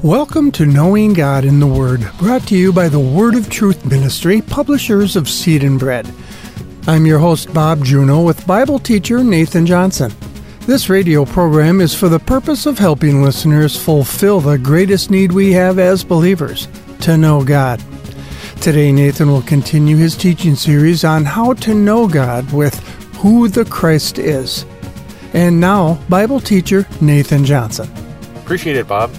Welcome to Knowing God in the Word, brought to you by the Word of Truth Ministry, publishers of Seed and Bread. I'm your host, Bob Juno, with Bible teacher Nathan Johnson. This radio program is for the purpose of helping listeners fulfill the greatest need we have as believers, to know God. Today, Nathan will continue his teaching series on how to know God with Who the Christ Is. And now, Bible teacher Nathan Johnson. Appreciate it, Bob.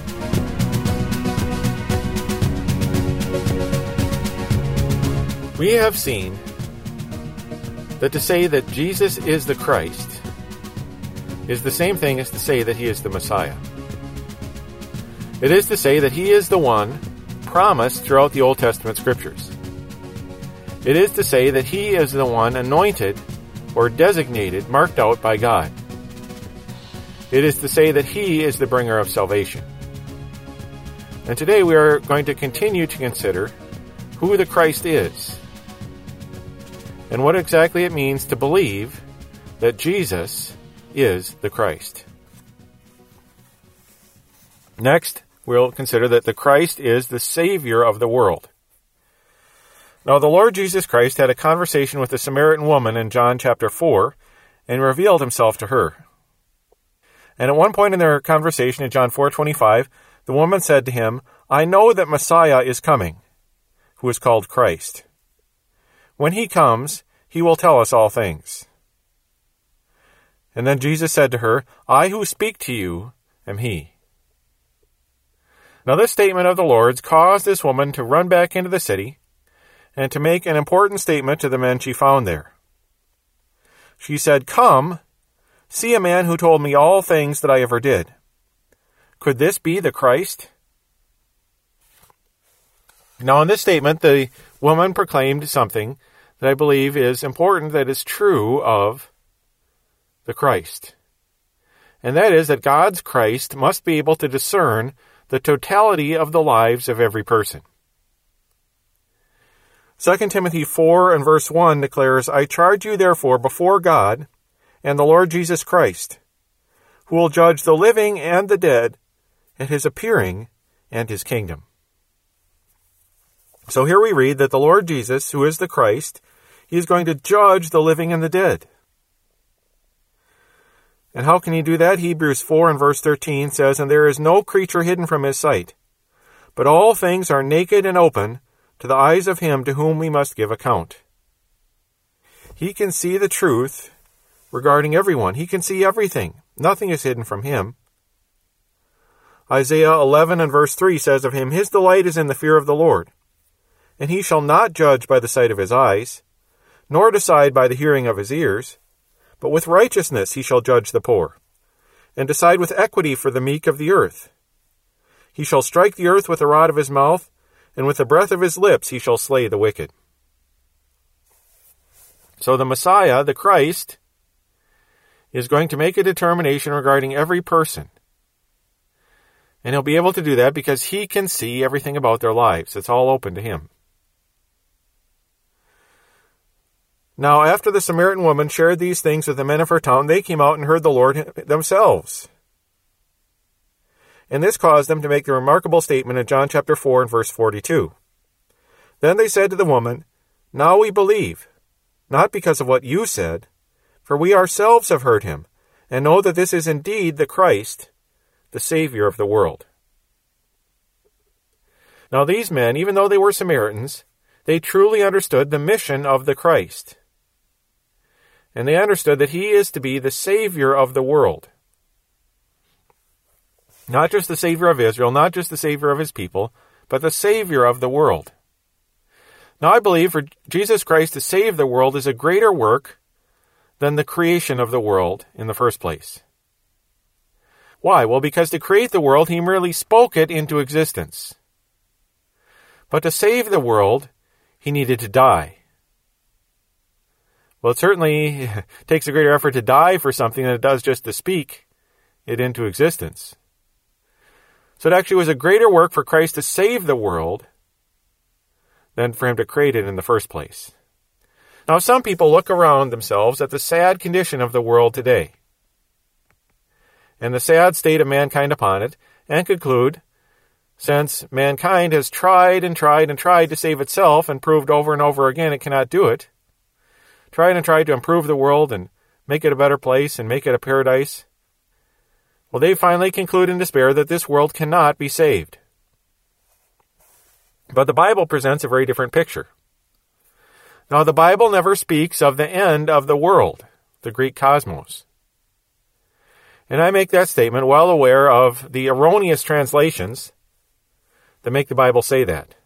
We have seen that to say that Jesus is the Christ is the same thing as to say that he is the Messiah. It is to say that he is the one promised throughout the Old Testament scriptures. It is to say that he is the one anointed or designated, marked out by God. It is to say that he is the bringer of salvation. And today we are going to continue to consider who the Christ is and what exactly it means to believe that Jesus is the Christ. Next, we'll consider that the Christ is the Savior of the world. Now, the Lord Jesus Christ had a conversation with the Samaritan woman in John chapter 4 and revealed himself to her. And at one point in their conversation in John 4:25, the woman said to him, "I know that Messiah is coming, who is called Christ. When he comes, he will tell us all things." And then Jesus said to her, "I who speak to you am he." Now this statement of the Lord's caused this woman to run back into the city and to make an important statement to the men she found there. She said, "Come, see a man who told me all things that I ever did. Could this be the Christ?" Now in this statement, the woman proclaimed something that I believe is important, that is true of the Christ. And that is that God's Christ must be able to discern the totality of the lives of every person. 2 Timothy 4 and verse 1 declares, "I charge you therefore before God and the Lord Jesus Christ, who will judge the living and the dead at his appearing and his kingdom." So here we read that the Lord Jesus, who is the Christ, he is going to judge the living and the dead. And how can he do that? Hebrews 4 and verse 13 says, "And there is no creature hidden from his sight, but all things are naked and open to the eyes of him to whom we must give account." He can see the truth regarding everyone. He can see everything. Nothing is hidden from him. Isaiah 11 and verse 3 says of him, "His delight is in the fear of the Lord. And he shall not judge by the sight of his eyes, nor decide by the hearing of his ears, but with righteousness he shall judge the poor, and decide with equity for the meek of the earth. He shall strike the earth with the rod of his mouth, and with the breath of his lips he shall slay the wicked." So the Messiah, the Christ, is going to make a determination regarding every person. And he'll be able to do that because he can see everything about their lives. It's all open to him. Now, after the Samaritan woman shared these things with the men of her town, they came out and heard the Lord themselves. And this caused them to make the remarkable statement in John chapter 4 and verse 42. "Then they said to the woman, 'Now we believe, not because of what you said, for we ourselves have heard him, and know that this is indeed the Christ, the Savior of the world.'" Now these men, even though they were Samaritans, they truly understood the mission of the Christ. And they understood that he is to be the Savior of the world. Not just the Savior of Israel, not just the Savior of his people, but the Savior of the world. Now I believe for Jesus Christ to save the world is a greater work than the creation of the world in the first place. Why? Well, because to create the world, he merely spoke it into existence. But to save the world, he needed to die. Well, it certainly takes a greater effort to die for something than it does just to speak it into existence. So it actually was a greater work for Christ to save the world than for him to create it in the first place. Now, some people look around themselves at the sad condition of the world today. and the sad state of mankind upon it, and conclude since mankind has tried and tried and tried to save itself and proved over and over again it cannot do it, tried and tried to improve the world and make it a better place and make it a paradise, well, they finally conclude in despair that this world cannot be saved. But the Bible presents a very different picture. Now, the Bible never speaks of the end of the world, the Greek cosmos. And I make that statement well aware of the erroneous translations that make the Bible say that.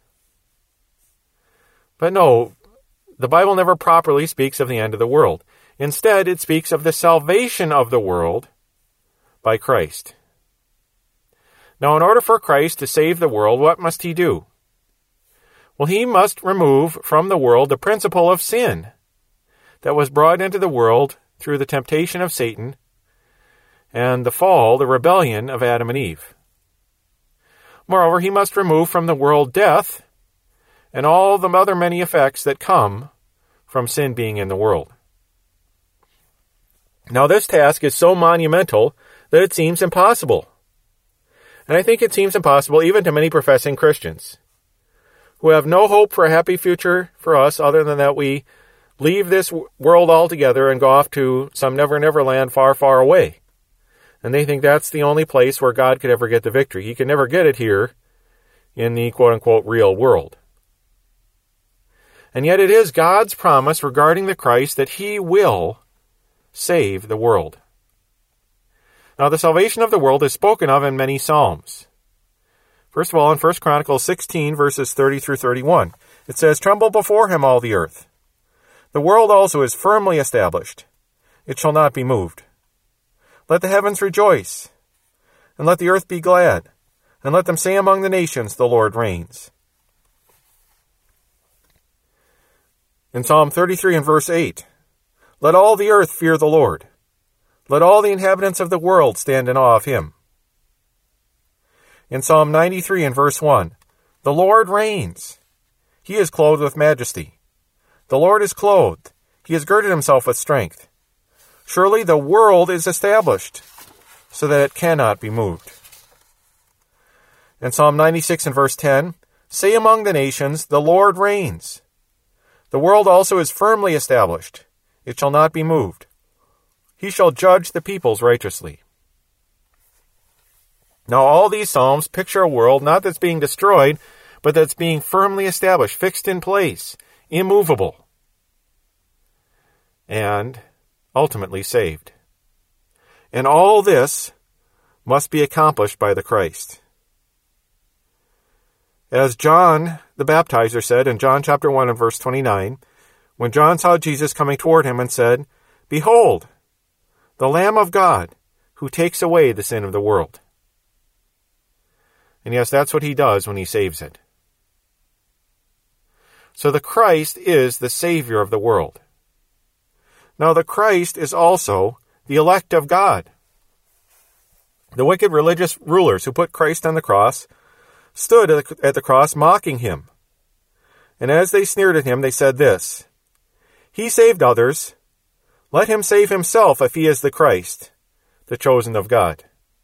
But no, the Bible never properly speaks of the end of the world. Instead, it speaks of the salvation of the world by Christ. Now, in order for Christ to save the world, what must he do? Well, he must remove from the world the principle of sin that was brought into the world through the temptation of Satan and the fall, the rebellion of Adam and Eve. Moreover, he must remove from the world death and all the other many effects that come from sin being in the world. Now, this task is so monumental that it seems impossible. And I think it seems impossible even to many professing Christians who have no hope for a happy future for us other than that we leave this world altogether and go off to some never land far, far away. And they think that's the only place where God could ever get the victory. He can never get it here in the quote-unquote real world. And yet it is God's promise regarding the Christ that he will save the world. Now, the salvation of the world is spoken of in many Psalms. First of all, in 1 Chronicles 16, verses 30 through 31, it says, "Tremble before him, all the earth. The world also is firmly established. It shall not be moved. Let the heavens rejoice, and let the earth be glad, and let them say among the nations, the Lord reigns." In Psalm 33 and verse 8, "Let all the earth fear the Lord. Let all the inhabitants of the world stand in awe of him." In Psalm 93 and verse 1, "The Lord reigns. He is clothed with majesty. The Lord is clothed. He has girded himself with strength. Surely the world is established, so that it cannot be moved." In Psalm 96 and verse 10, "Say among the nations, the Lord reigns. The world also is firmly established. It shall not be moved. He shall judge the peoples righteously." Now, all these Psalms picture a world not that's being destroyed, but that's being firmly established, fixed in place, immovable, and ultimately saved. And all this must be accomplished by the Christ. As John the Baptizer said in John chapter 1 and verse 29, when John saw Jesus coming toward him and said, "Behold, the Lamb of God, who takes away the sin of the world." And yes, that's what he does when he saves it. So the Christ is the Savior of the world. Now the Christ is also the elect of God. The wicked religious rulers who put Christ on the cross stood at the cross mocking him. And as they sneered at him, they said this, "He saved others. Let him save himself if he is the Christ, the chosen of God."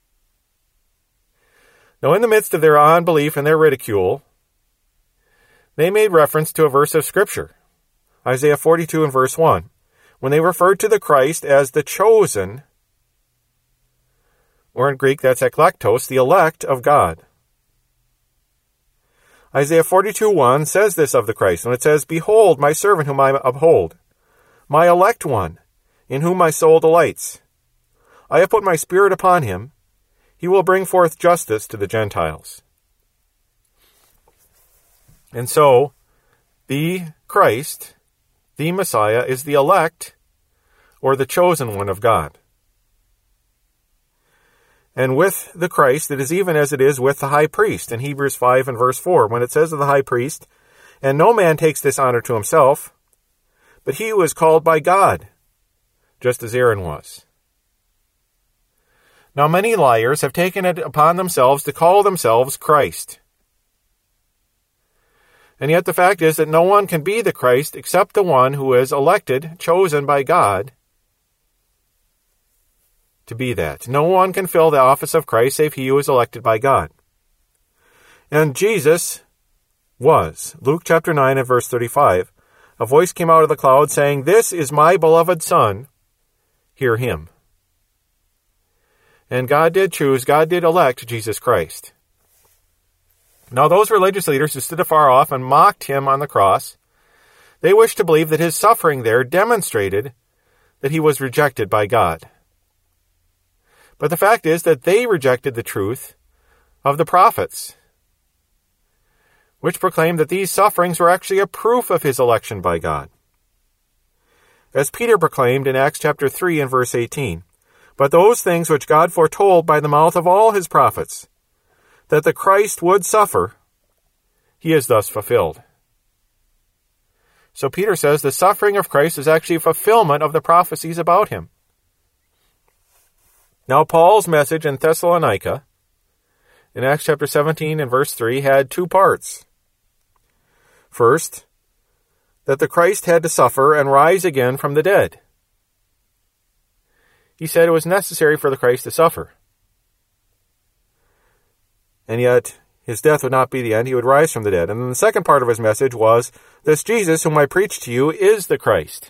Now, in the midst of their unbelief and their ridicule, they made reference to a verse of Scripture, Isaiah 42 and verse 1, when they referred to the Christ as the chosen, or in Greek that's eklektos, the elect of God. Isaiah 42:1 says this of the Christ, when it says, "Behold, my servant whom I uphold, my elect one, in whom my soul delights. I have put my spirit upon him. He will bring forth justice to the Gentiles." And so, the Christ, the Messiah, is the elect, or the chosen one of God. And with the Christ, it is even as it is with the high priest in Hebrews 5 and verse 4, when it says of the high priest, "And no man takes this honor to himself, but he who is called by God, just as Aaron was." Now many liars have taken it upon themselves to call themselves Christ. And yet the fact is that no one can be the Christ except the one who is elected, chosen by God to be that. No one can fill the office of Christ save he who is elected by God. And Jesus was. Luke chapter 9 and verse 35. A voice came out of the cloud saying, "This is my beloved Son. Hear him." And God did choose, God did elect Jesus Christ. Now those religious leaders who stood afar off and mocked him on the cross, they wished to believe that his suffering there demonstrated that he was rejected by God. But the fact is that they rejected the truth of the prophets, which proclaimed that these sufferings were actually a proof of his election by God. As Peter proclaimed in Acts chapter 3 and verse 18, "But those things which God foretold by the mouth of all his prophets, that the Christ would suffer, he is thus fulfilled." So Peter says the suffering of Christ is actually a fulfillment of the prophecies about him. Now Paul's message in Thessalonica, in Acts chapter 17 and verse 3, had two parts. First, that the Christ had to suffer and rise again from the dead. He said it was necessary for the Christ to suffer. And yet, his death would not be the end. He would rise from the dead. And then the second part of his message was, "This Jesus whom I preach to you is the Christ."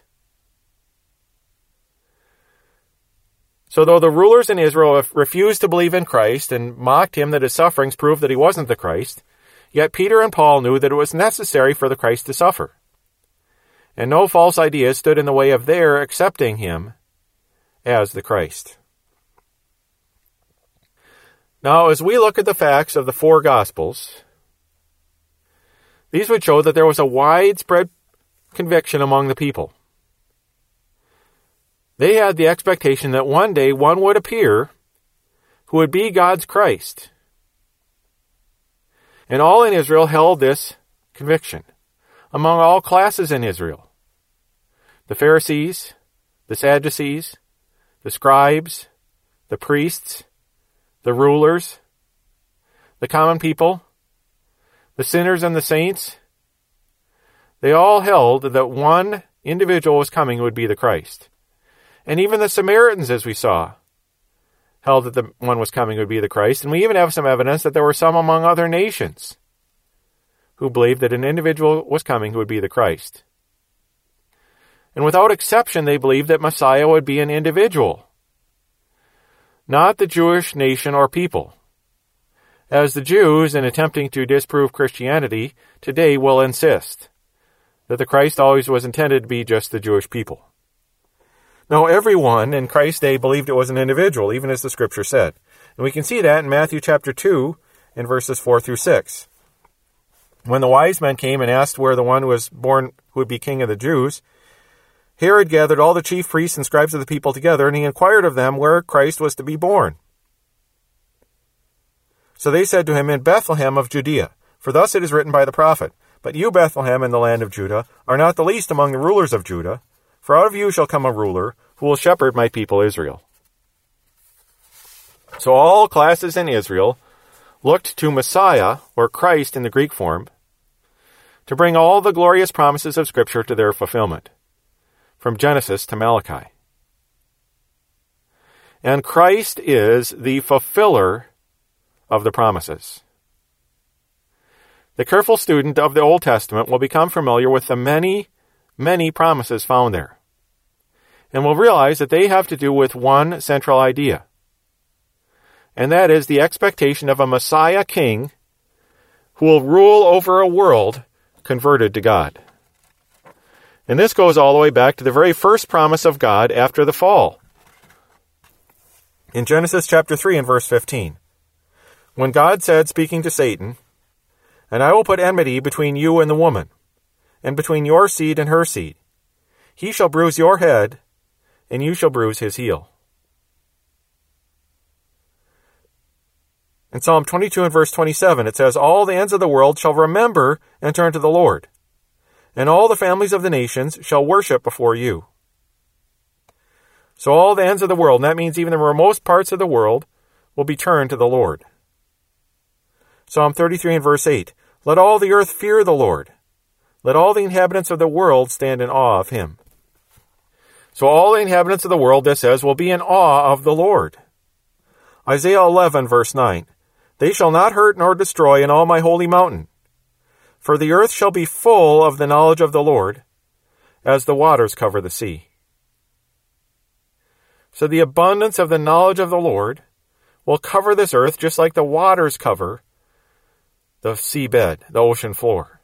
So though the rulers in Israel refused to believe in Christ and mocked him that his sufferings proved that he wasn't the Christ, yet Peter and Paul knew that it was necessary for the Christ to suffer. And no false ideas stood in the way of their accepting him as the Christ. Now, as we look at the facts of the four Gospels, these would show that there was a widespread conviction among the people. They had the expectation that one day one would appear who would be God's Christ. And all in Israel held this conviction, among all classes in Israel. The Pharisees, the Sadducees, the scribes, the priests, the rulers, the common people, the sinners and the saints, they all held that one individual was coming who would be the Christ. And even the Samaritans, as we saw, held that the one was coming who would be the Christ. And we even have some evidence that there were some among other nations who believed that an individual was coming who would be the Christ. And without exception, they believed that Messiah would be an individual, not the Jewish nation or people, as the Jews, in attempting to disprove Christianity today, will insist that the Christ always was intended to be just the Jewish people. Now, everyone in Christ's day believed it was an individual, even as the Scripture said. And we can see that in Matthew chapter 2, in verses 4 through 6. When the wise men came and asked where the one who was born who would be king of the Jews, Herod gathered all the chief priests and scribes of the people together, and he inquired of them where Christ was to be born. So they said to him, "In Bethlehem of Judea, for thus it is written by the prophet, But you, Bethlehem, in the land of Judah, are not the least among the rulers of Judah, for out of you shall come a ruler who will shepherd my people Israel." So all classes in Israel looked to Messiah, or Christ in the Greek form, to bring all the glorious promises of Scripture to their fulfillment, from Genesis to Malachi. And Christ is the fulfiller of the promises. The careful student of the Old Testament will become familiar with the many, many promises found there, and will realize that they have to do with one central idea, and that is the expectation of a Messiah king who will rule over a world converted to God. And this goes all the way back to the very first promise of God after the fall. In Genesis chapter 3 and verse 15, when God said, speaking to Satan, "And I will put enmity between you and the woman, and between your seed and her seed. He shall bruise your head, and you shall bruise his heel." In Psalm 22 and verse 27, it says, "All the ends of the world shall remember and turn to the Lord, and all the families of the nations shall worship before you." So all the ends of the world, and that means even the remote parts of the world, will be turned to the Lord. Psalm 33 and verse 8, "Let all the earth fear the Lord. Let all the inhabitants of the world stand in awe of him." So all the inhabitants of the world, this says, will be in awe of the Lord. Isaiah 11 verse 9, They shall not hurt nor destroy in all my holy mountain. For the earth shall be full of the knowledge of the Lord, as the waters cover the sea. So the abundance of the knowledge of the Lord will cover this earth just like the waters cover the seabed, the ocean floor.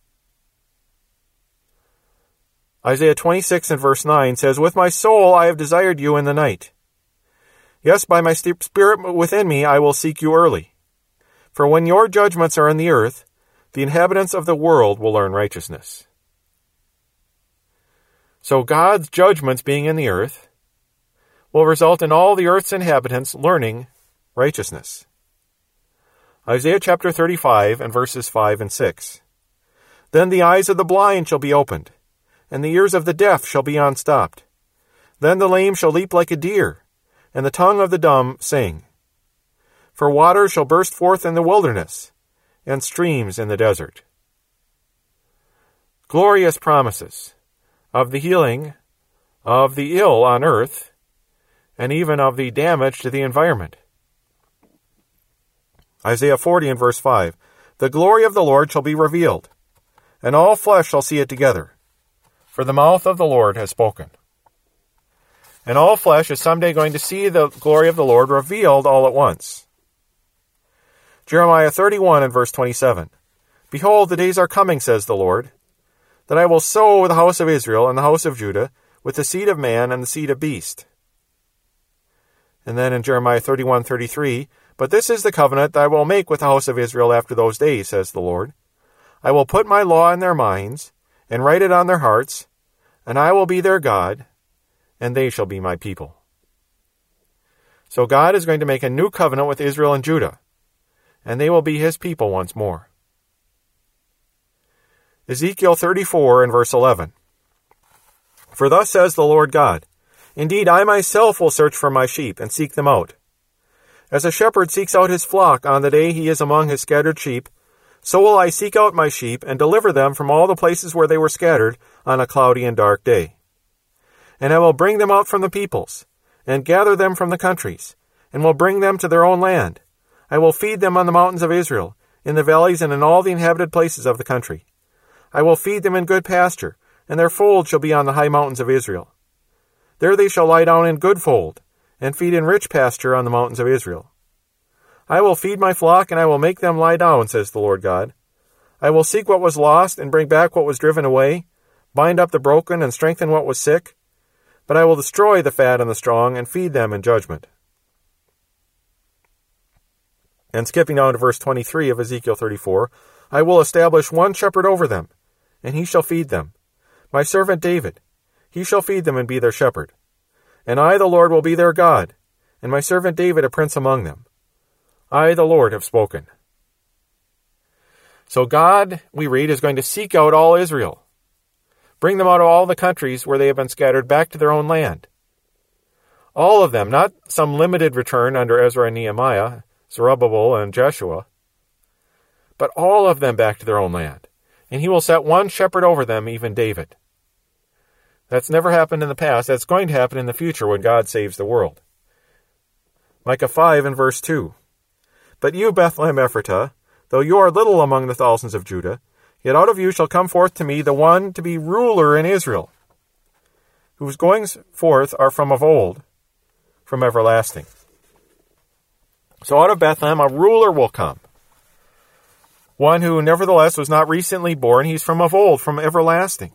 Isaiah 26 and verse 9 says, With my soul I have desired you in the night. Yes, by my spirit within me I will seek you early. For when your judgments are in the earth, the inhabitants of the world will learn righteousness. So God's judgments being in the earth will result in all the earth's inhabitants learning righteousness. Isaiah chapter 35 and verses 5 and 6. Then the eyes of the blind shall be opened, and the ears of the deaf shall be unstopped. Then the lame shall leap like a deer, and the tongue of the dumb sing. For waters shall burst forth in the wilderness, and streams in the desert. Glorious promises of the healing of the ill on earth, and even of the damage to the environment. Isaiah 40 and verse 5. The glory of the Lord shall be revealed, and all flesh shall see it together, for the mouth of the Lord has spoken. And all flesh is someday going to see the glory of the Lord revealed all at once. Jeremiah 31 and verse 27. Behold, the days are coming, says the Lord, that I will sow the house of Israel and the house of Judah with the seed of man and the seed of beast. And then in Jeremiah 31:33, But this is the covenant that I will make with the house of Israel after those days, says the Lord. I will put my law in their minds, and write it on their hearts, and I will be their God, and they shall be my people. So God is going to make a new covenant with Israel and Judah, and they will be his people once more. Ezekiel 34 and verse 11. For thus says the Lord God, Indeed, I myself will search for my sheep and seek them out. As a shepherd seeks out his flock on the day he is among his scattered sheep, so will I seek out my sheep and deliver them from all the places where they were scattered on a cloudy and dark day. And I will bring them out from the peoples, and gather them from the countries, and will bring them to their own land. I will feed them on the mountains of Israel, in the valleys and in all the inhabited places of the country. I will feed them in good pasture, and their fold shall be on the high mountains of Israel. There they shall lie down in good fold, and feed in rich pasture on the mountains of Israel. I will feed my flock, and I will make them lie down, says the Lord God. I will seek what was lost, and bring back what was driven away, bind up the broken, and strengthen what was sick. But I will destroy the fat and the strong, and feed them in judgment. And skipping down to verse 23 of Ezekiel 34, I will establish one shepherd over them, and he shall feed them. My servant David, he shall feed them and be their shepherd. And I, the Lord, will be their God, and my servant David a prince among them. I, the Lord, have spoken. So God, we read, is going to seek out all Israel, bring them out of all the countries where they have been scattered back to their own land. All of them, not some limited return under Ezra and Nehemiah, Zerubbabel and Jeshua, but all of them back to their own land. And he will set one shepherd over them, even David. That's never happened in the past. That's going to happen in the future when God saves the world. Micah 5 and verse 2. But you, Bethlehem Ephratah, though you are little among the thousands of Judah, yet out of you shall come forth to me the one to be ruler in Israel, whose goings forth are from of old, from everlasting. So out of Bethlehem a ruler will come. One who nevertheless was not recently born. He's from of old, from everlasting.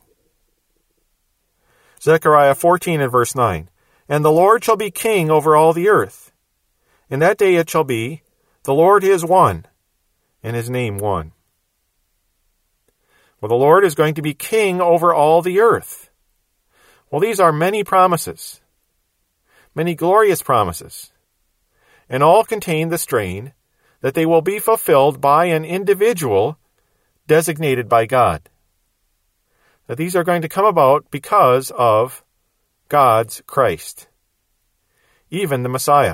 Zechariah 14 and verse 9. And the Lord shall be king over all the earth. In that day it shall be, the Lord is one, and his name one. Well, the Lord is going to be king over all the earth. Well, these are many promises, many glorious promises, and all contain the strain that they will be fulfilled by an individual designated by God. That these are going to come about because of God's Christ, even the Messiah.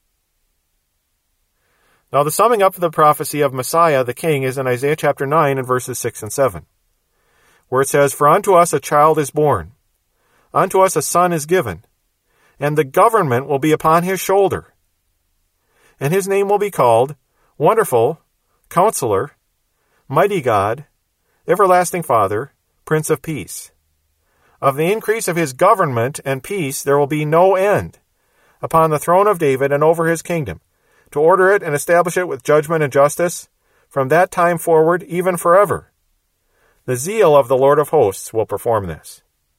Now, the summing up of the prophecy of Messiah, the King, is in Isaiah chapter 9 and verses 6 and 7, where it says, For unto us a child is born, unto us a son is given, and the government will be upon his shoulder, and his name will be called Wonderful, Counselor, Mighty God, Everlasting Father, Prince of Peace. Of the increase of his government and peace there will be no end, upon the throne of David and over his kingdom, to order it and establish it with judgment and justice, from that time forward, even forever. The zeal of the Lord of hosts will perform this.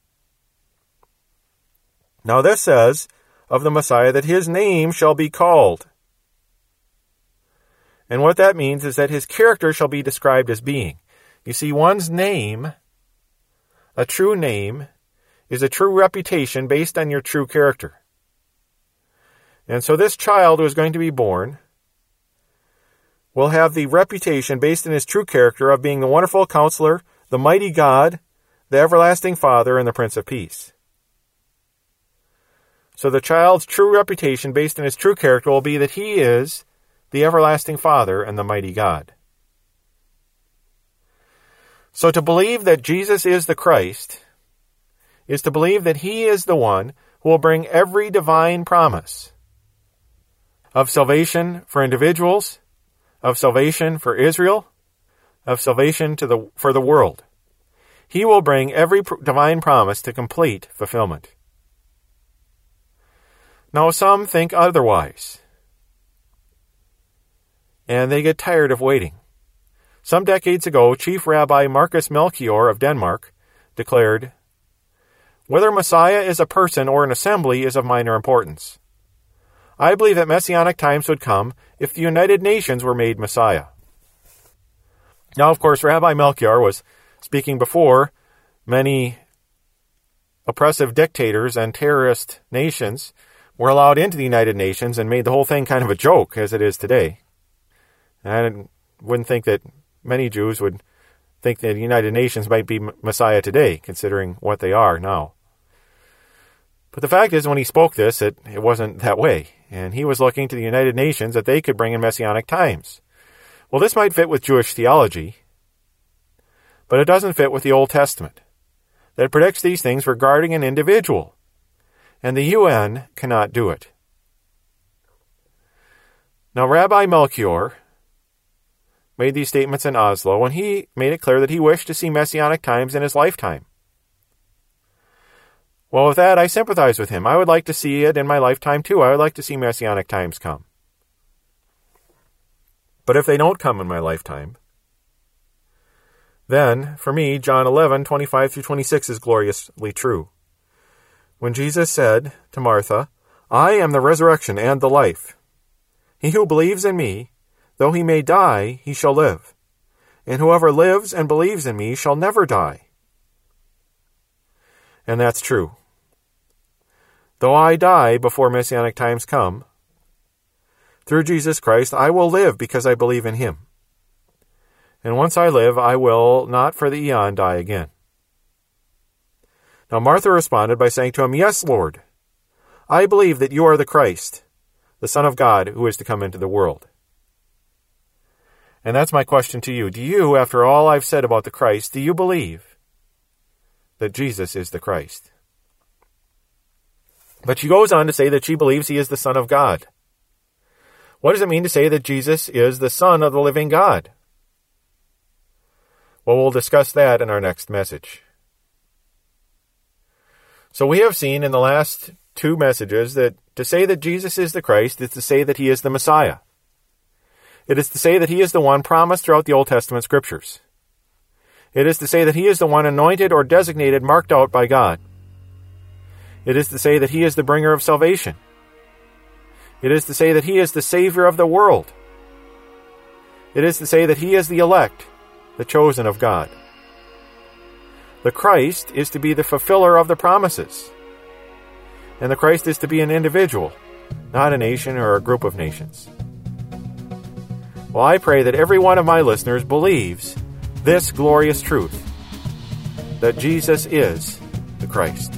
Now this says of the Messiah that his name shall be called. And what that means is that his character shall be described as being. You see, one's name, a true name, is a true reputation based on your true character. And so this child who is going to be born will have the reputation based on his true character of being the wonderful Counselor, the mighty God, the everlasting Father, and the Prince of Peace. So the child's true reputation based on his true character will be that he is the everlasting Father and the mighty God. So to believe that Jesus is the Christ is to believe that he is the one who will bring every divine promise of salvation for individuals, of salvation for Israel, of salvation for the world. He will bring every divine promise to complete fulfillment. Now, some think otherwise, and they get tired of waiting. Some decades ago, Chief Rabbi Marcus Melchior of Denmark declared, "Whether Messiah is a person or an assembly is of minor importance. I believe that Messianic times would come if the United Nations were made Messiah." Now, of course, Rabbi Melchior was speaking before many oppressive dictators and terrorist nations were allowed into the United Nations and made the whole thing kind of a joke, as it is today. And I wouldn't think that many Jews would think that the United Nations might be Messiah today, considering what they are now. But the fact is, when he spoke this, it wasn't that way. And he was looking to the United Nations that they could bring in Messianic times. Well, this might fit with Jewish theology, but it doesn't fit with the Old Testament, that predicts these things regarding an individual. And the UN cannot do it. Now, Rabbi Melchior made these statements in Oslo when he made it clear that he wished to see Messianic times in his lifetime. Well, with that, I sympathize with him. I would like to see it in my lifetime too. I would like to see Messianic times come. But if they don't come in my lifetime, then, for me, John 11:25-26 is gloriously true. When Jesus said to Martha, "I am the resurrection and the life. He who believes in me, though he may die, he shall live. And whoever lives and believes in me shall never die." And that's true. Though I die before Messianic times come, through Jesus Christ I will live because I believe in him. And once I live, I will not for the eon die again. Now Martha responded by saying to him, "Yes, Lord, I believe that you are the Christ, the Son of God, who is to come into the world." And that's my question to you. Do you, after all I've said about the Christ, do you believe that Jesus is the Christ? But she goes on to say that she believes he is the Son of God. What does it mean to say that Jesus is the Son of the living God? Well, we'll discuss that in our next message. So we have seen in the last two messages that to say that Jesus is the Christ is to say that he is the Messiah. It is to say that he is the one promised throughout the Old Testament scriptures. It is to say that he is the one anointed or designated, marked out by God. It is to say that he is the bringer of salvation. It is to say that he is the Savior of the world. It is to say that he is the elect, the chosen of God. The Christ is to be the fulfiller of the promises. And the Christ is to be an individual, not a nation or a group of nations. Well, I pray that every one of my listeners believes this glorious truth, that Jesus is the Christ.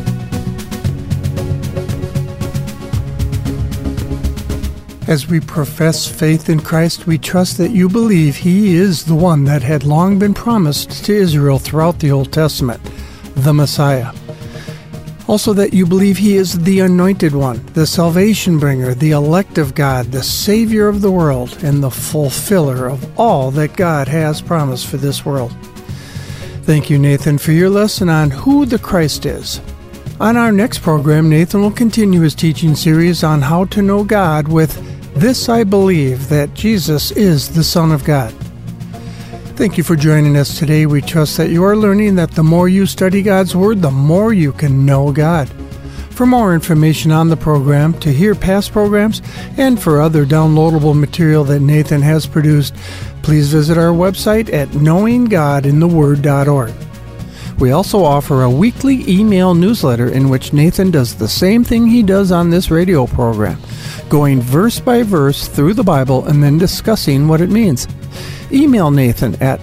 As we profess faith in Christ, we trust that you believe he is the one that had long been promised to Israel throughout the Old Testament, the Messiah. Also, that you believe He is the Anointed One, the salvation bringer, the elect of God, the Savior of the world, and the fulfiller of all that God has promised for this world. Thank you, Nathan, for your lesson on who the Christ is. On our next program, Nathan will continue his teaching series on how to know God with "This I believe, that Jesus is the Son of God." Thank you for joining us today. We trust that you are learning that the more you study God's Word, the more you can know God. For more information on the program, to hear past programs, and for other downloadable material that Nathan has produced, please visit our website at knowinggodintheword.org. We also offer a weekly email newsletter in which Nathan does the same thing he does on this radio program, going verse by verse through the Bible and then discussing what it means. Email Nathan at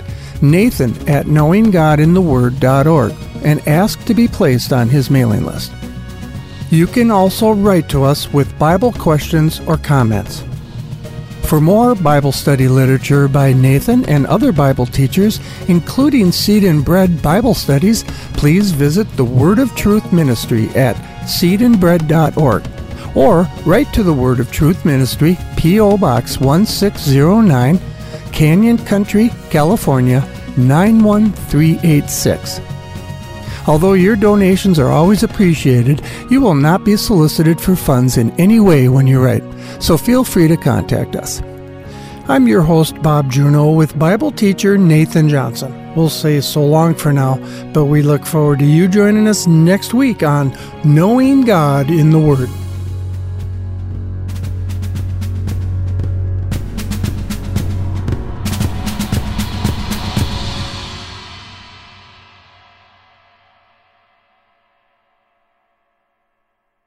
knowinggodintheword.org and ask to be placed on his mailing list. You can also write to us with Bible questions or comments. For more Bible study literature by Nathan and other Bible teachers, including Seed and Bread Bible studies, please visit the Word of Truth Ministry at seedandbread.org or write to the Word of Truth Ministry, P.O. Box 1609, Canyon Country, California, 91386. Although your donations are always appreciated, you will not be solicited for funds in any way when you write, so feel free to contact us. I'm your host, Bob Juneau, with Bible teacher Nathan Johnson. We'll say so long for now, but we look forward to you joining us next week on Knowing God in the Word.